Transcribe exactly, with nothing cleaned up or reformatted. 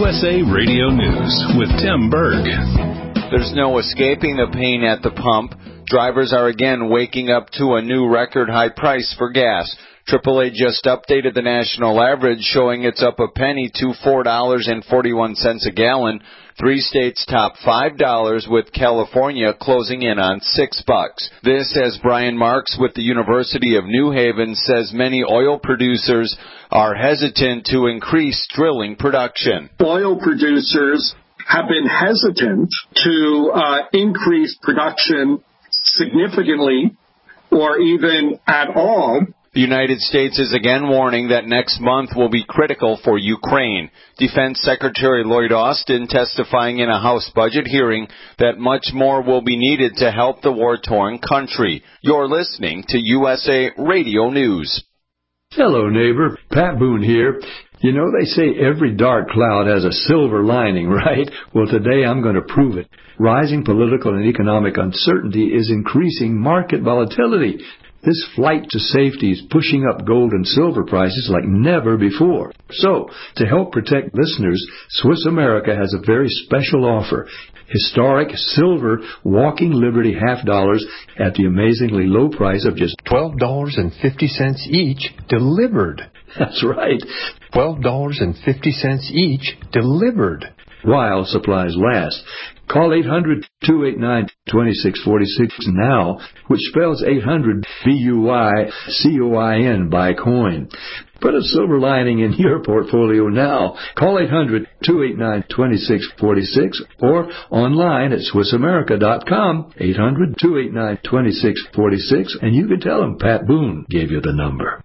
U S A Radio News with Tim Berg. There's no escaping the pain at the pump. Drivers are again waking up to a new record high price for gas. triple A just updated the national average, showing it's up a penny to four dollars and forty-one cents a gallon. Three states top five dollars, with California closing in on six bucks. This, as Brian Marks with the University of New Haven says, many oil producers are hesitant to increase drilling production. Oil producers have been hesitant to uh, increase production significantly or even at all. The United States is again warning that next month will be critical for Ukraine. Defense Secretary Lloyd Austin testifying in a House budget hearing that much more will be needed to help the war-torn country. You're listening to U S A Radio News. Hello, neighbor. Pat Boone here. You know, they say every dark cloud has a silver lining, right? Well, today I'm going to prove it. Rising political and economic uncertainty is increasing market volatility. This flight to safety is pushing up gold and silver prices like never before. So, to help protect listeners, Swiss America has a very special offer. Historic silver Walking Liberty half dollars at the amazingly low price of just twelve dollars and fifty cents each, delivered. That's right. twelve dollars and fifty cents each, delivered. While supplies last. Call eight hundred, two eight nine, two six four six now, which spells eight hundred B U Y C O I N, buy coin. Put a silver lining in your portfolio now. Call eight hundred, two eight nine, two six four six or online at Swiss America dot com, eight hundred, two eight nine, two six four six, and you can tell them Pat Boone gave you the number.